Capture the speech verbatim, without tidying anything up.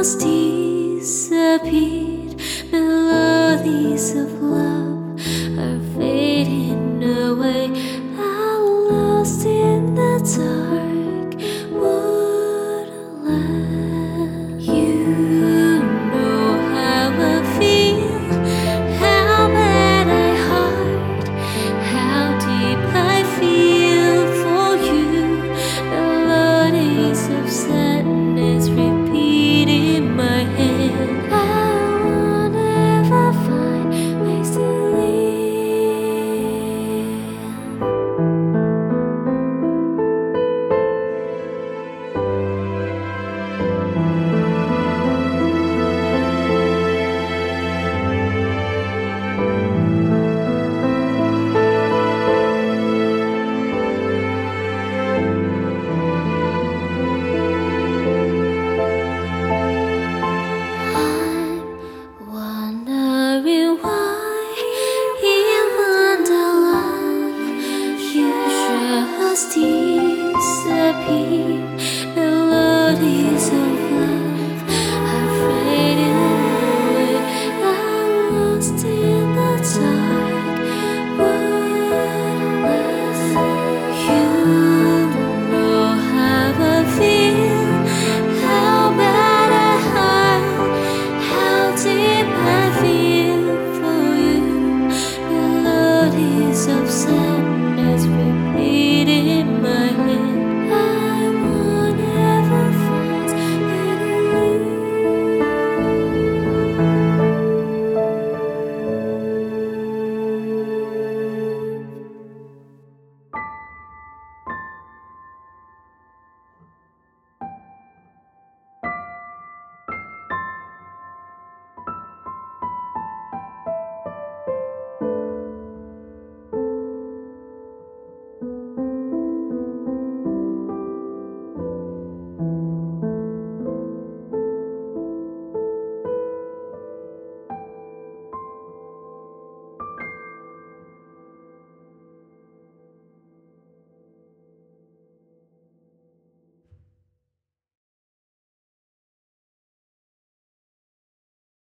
has disappeared. Melodies of love are fading away. I'm lost in the dark woodland. You know how I feel, how bad I heart, how deep I feel for you. Melodies of sadness repeat in my head. I won't ever find ways to wondering why in Wonderland you just disappear.